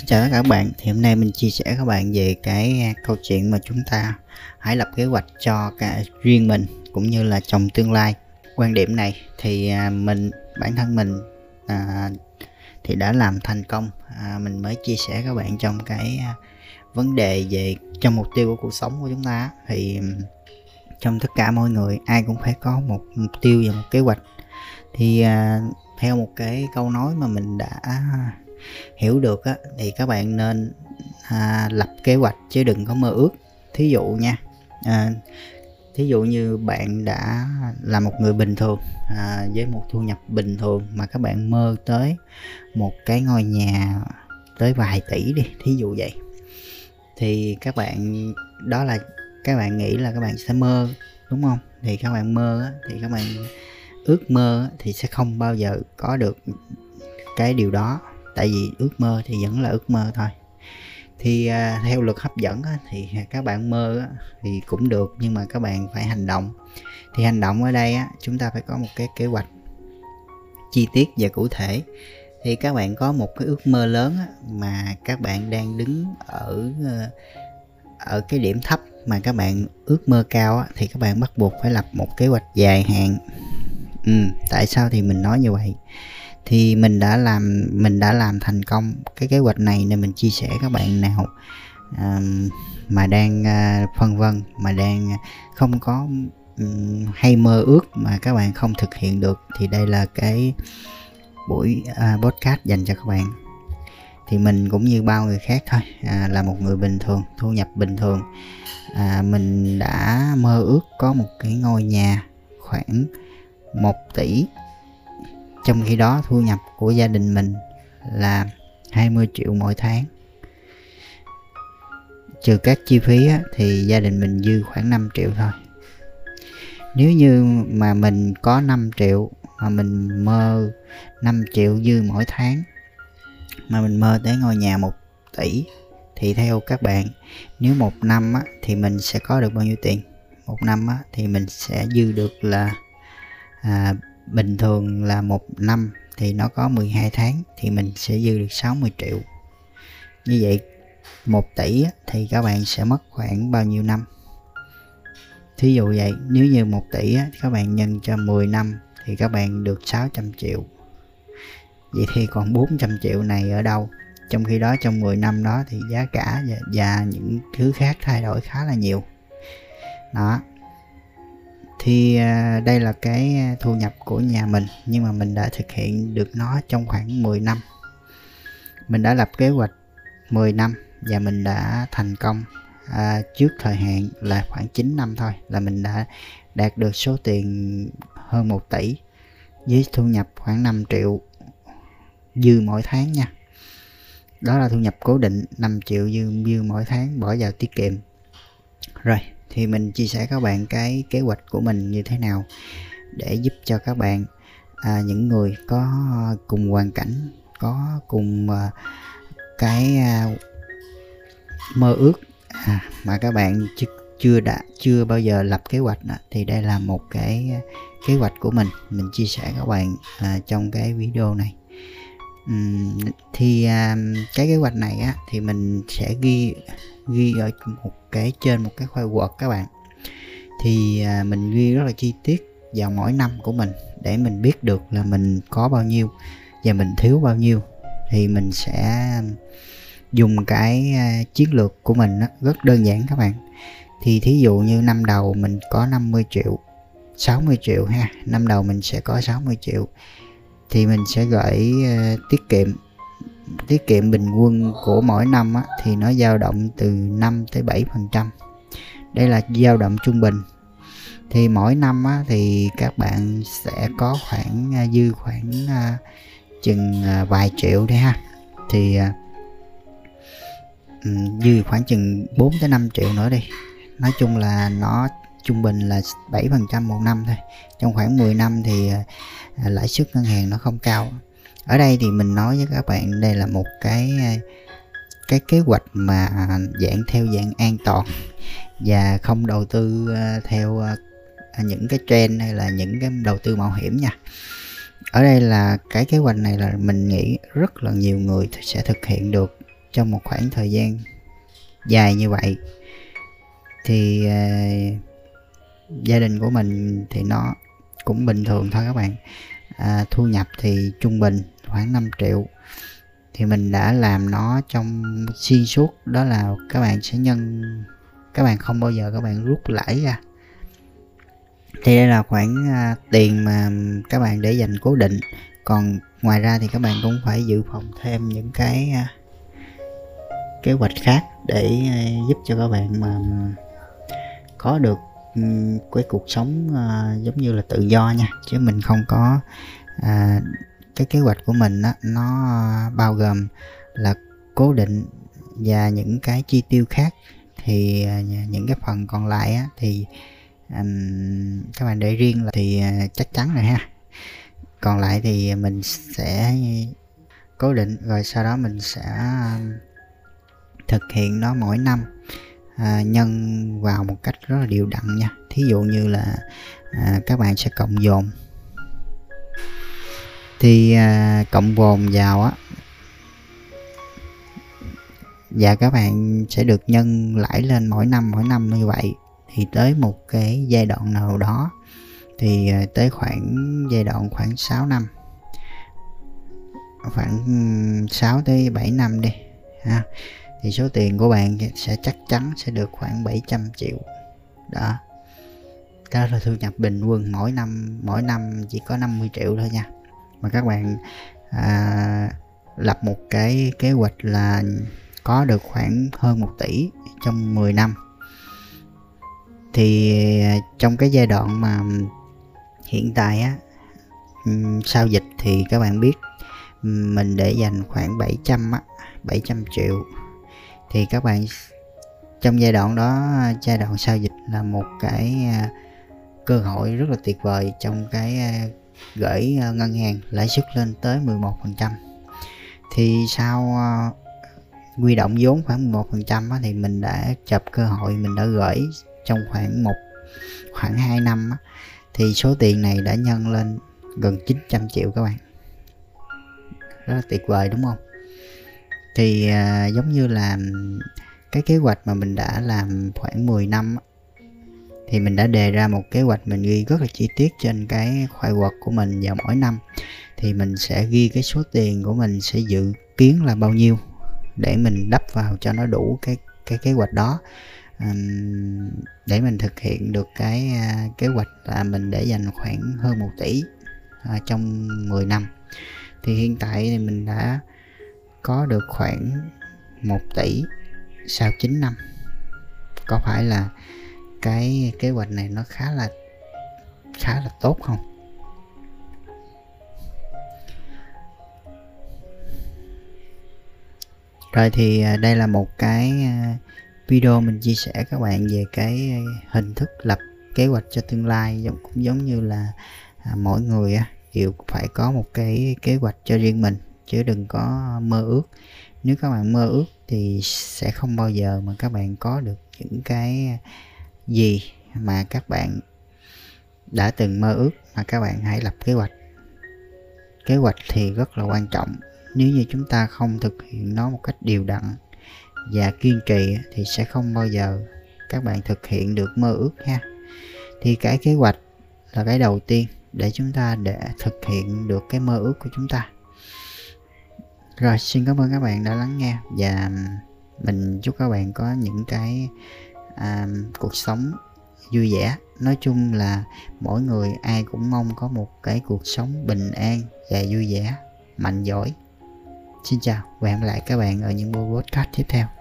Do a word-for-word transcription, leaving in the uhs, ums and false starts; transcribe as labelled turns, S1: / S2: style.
S1: Chào tất cả các bạn, thì hôm nay mình chia sẻ các bạn về cái câu chuyện mà chúng ta hãy lập kế hoạch cho cả riêng mình cũng như là trong tương lai. Quan điểm này thì mình bản thân mình à, thì đã làm thành công, à, mình mới chia sẻ các bạn trong cái vấn đề về trong mục tiêu của cuộc sống của chúng ta. Thì trong tất cả mọi người ai cũng phải có một mục tiêu và một kế hoạch. Thì à, theo một cái câu nói mà mình đã hiểu được á, thì các bạn nên à, lập kế hoạch chứ đừng có mơ ước. Thí dụ nha, à, thí dụ như bạn đã là một người bình thường à, với một thu nhập bình thường mà các bạn mơ tới một cái ngôi nhà tới vài tỷ đi, thí dụ vậy. Thì các bạn đó là các bạn nghĩ là các bạn sẽ mơ, đúng không? Thì các bạn mơ á, thì các bạn ước mơ á, thì sẽ không bao giờ có được cái điều đó. Tại vì ước mơ thì vẫn là ước mơ thôi. Thì à, theo luật hấp dẫn á, thì các bạn mơ á, thì cũng được, nhưng mà các bạn phải hành động. Thì hành động ở đây á, chúng ta phải có một cái kế hoạch chi tiết và cụ thể. Thì các bạn có một cái ước mơ lớn á, mà các bạn đang đứng ở ở cái điểm thấp mà các bạn ước mơ cao á, thì các bạn bắt buộc phải lập một kế hoạch dài hạn. Ừ, tại sao thì mình nói như vậy? Thì mình đã làm mình đã làm thành công cái kế hoạch này nên mình chia sẻ các bạn nào à, mà đang à, phân vân, mà đang không có um, hay mơ ước mà các bạn không thực hiện được, thì đây là cái buổi à, podcast dành cho các bạn. Thì mình cũng như bao người khác thôi, à, là một người bình thường, thu nhập bình thường. à, Mình đã mơ ước có một cái ngôi nhà khoảng một tỷ. Trong khi đó thu nhập của gia đình mình là hai mươi triệu mỗi tháng. Trừ các chi phí á, thì gia đình mình dư khoảng năm triệu thôi. Nếu như mà mình có năm triệu mà mình mơ năm triệu dư mỗi tháng, mà mình mơ tới ngôi nhà một tỷ, thì theo các bạn, nếu một năm á, thì mình sẽ có được bao nhiêu tiền? Một năm á, thì mình sẽ dư được là à, bình thường là một năm thì nó có mười hai tháng, thì mình sẽ dư được sáu mươi triệu. Như vậy một tỷ thì các bạn sẽ mất khoảng bao nhiêu năm? Thí dụ vậy, nếu như một tỷ các bạn nhân cho mười năm thì các bạn được sáu trăm triệu. Vậy thì còn bốn trăm triệu này ở đâu? Trong khi đó trong mười năm đó thì giá cả và, và những thứ khác thay đổi khá là nhiều. Đó. Thì à, đây là cái thu nhập của nhà mình, nhưng mà mình đã thực hiện được nó trong khoảng mười năm. Mình đã lập kế hoạch mười năm và mình đã thành công à, trước thời hạn là khoảng chín năm thôi là mình đã đạt được số tiền hơn một tỷ với thu nhập khoảng năm triệu dư mỗi tháng nha. Đó là thu nhập cố định, năm triệu dư, dư mỗi tháng bỏ vào tiết kiệm. Rồi, thì mình chia sẻ các bạn cái kế hoạch của mình như thế nào để giúp cho các bạn, à, những người có cùng hoàn cảnh, có cùng à, cái à, mơ ước à, mà các bạn chưa, chưa đã chưa bao giờ lập kế hoạch đó, thì đây là một cái kế hoạch của mình mình chia sẻ các bạn à, trong cái video này. Uhm, thì à, cái kế hoạch này á, thì mình sẽ ghi ghi ở một cái trên một cái file Word các bạn. Thì à, mình ghi rất là chi tiết vào mỗi năm của mình để mình biết được là mình có bao nhiêu và mình thiếu bao nhiêu. Thì mình sẽ dùng cái à, chiến lược của mình á, rất đơn giản các bạn. Thì thí dụ như năm đầu mình có năm mươi triệu, sáu mươi triệu ha, năm đầu mình sẽ có sáu mươi triệu, thì mình sẽ gửi uh, tiết kiệm tiết kiệm bình quân của mỗi năm á, thì nó dao động từ năm tới bảy phần trăm. Đây là dao động trung bình. Thì mỗi năm á, thì các bạn sẽ có khoảng uh, dư khoảng uh, chừng uh, vài triệu đấy ha. Thì uh, dư khoảng chừng bốn tới năm triệu nữa đi. Nói chung là nó trung bình là bảy phần trăm một năm thôi. Trong khoảng mười năm thì uh, lãi suất ngân hàng nó không cao. Ở đây thì mình nói với các bạn, đây là một cái cái kế hoạch mà dạng theo dạng an toàn và không đầu tư theo những cái trend hay là những cái đầu tư mạo hiểm nha. Ở đây là cái kế hoạch này là mình nghĩ rất là nhiều người sẽ thực hiện được trong một khoảng thời gian dài như vậy thì uh, gia đình của mình thì nó cũng bình thường thôi các bạn. À, thu nhập thì trung bình khoảng năm triệu, thì mình đã làm nó trong xuyên suốt, đó là các bạn sẽ nhân, các bạn không bao giờ các bạn rút lãi ra. Thì đây là khoản uh, tiền mà các bạn để dành cố định. Còn ngoài ra thì các bạn cũng phải dự phòng thêm những cái uh, kế hoạch khác để uh, giúp cho các bạn mà có được um, cái cuộc sống uh, giống như là tự do nha. Chứ mình không có uh, cái kế hoạch của mình đó, nó uh, bao gồm là cố định và những cái chi tiêu khác. Thì uh, những cái phần còn lại á, thì um, các bạn để riêng là thì uh, chắc chắn rồi ha. Còn lại thì mình sẽ cố định, rồi sau đó mình sẽ uh, thực hiện nó mỗi năm, à, nhân vào một cách rất là đều đặn nha. Thí dụ như là à, các bạn sẽ cộng dồn, thì à, cộng dồn vào á, và các bạn sẽ được nhân lãi lên mỗi năm mỗi năm như vậy. Thì tới một cái giai đoạn nào đó, thì à, tới khoảng giai đoạn khoảng sáu năm, khoảng sáu tới bảy năm đi ha, thì số tiền của bạn sẽ chắc chắn sẽ được khoảng bảy trăm triệu đó. Đó là thu nhập bình quân mỗi năm, mỗi năm chỉ có năm mươi triệu thôi nha. Mà các bạn à, lập một cái kế hoạch là có được khoảng hơn một tỷ trong mười năm. Thì trong cái giai đoạn mà hiện tại á, sau dịch thì các bạn biết mình để dành khoảng bảy trăm á, bảy trăm triệu. Thì các bạn trong giai đoạn đó, giai đoạn sau dịch là một cái uh, cơ hội rất là tuyệt vời trong cái uh, gửi uh, ngân hàng lãi suất lên tới mười một phần trăm. Thì sau uh, quy động vốn khoảng mười một phần trăm thì mình đã chập cơ hội, mình đã gửi trong khoảng một khoảng hai năm á, thì số tiền này đã nhân lên gần chín trăm triệu các bạn. Rất là tuyệt vời đúng không? Thì uh, giống như là cái kế hoạch mà mình đã làm khoảng mười năm, thì mình đã đề ra một kế hoạch, mình ghi rất là chi tiết trên cái khoai quật của mình vào mỗi năm. Thì mình sẽ ghi cái số tiền của mình sẽ dự kiến là bao nhiêu để mình đắp vào cho nó đủ cái cái kế hoạch đó, um, để mình thực hiện được cái uh, kế hoạch là mình để dành khoảng hơn một tỷ uh, trong mười năm. Thì hiện tại thì mình đã có được khoảng một tỷ sau chín năm. Có phải là cái kế hoạch này nó khá là khá là tốt không? Rồi thì đây là một cái video mình chia sẻ các bạn về cái hình thức lập kế hoạch cho tương lai, giống cũng giống như là mỗi người đều phải có một cái kế hoạch cho riêng mình, chứ đừng có mơ ước. Nếu các bạn mơ ước thì sẽ không bao giờ mà các bạn có được những cái gì mà các bạn đã từng mơ ước. Mà các bạn hãy lập kế hoạch. Kế hoạch thì rất là quan trọng. Nếu như chúng ta không thực hiện nó một cách đều đặn và kiên trì thì sẽ không bao giờ các bạn thực hiện được mơ ước ha. Thì cái kế hoạch là cái đầu tiên để chúng ta để thực hiện được cái mơ ước của chúng ta. Rồi, xin cảm ơn các bạn đã lắng nghe, và mình chúc các bạn có những cái à, cuộc sống vui vẻ. Nói chung là mỗi người ai cũng mong có một cái cuộc sống bình an và vui vẻ, mạnh giỏi. Xin chào và hẹn gặp lại các bạn ở những podcast tiếp theo.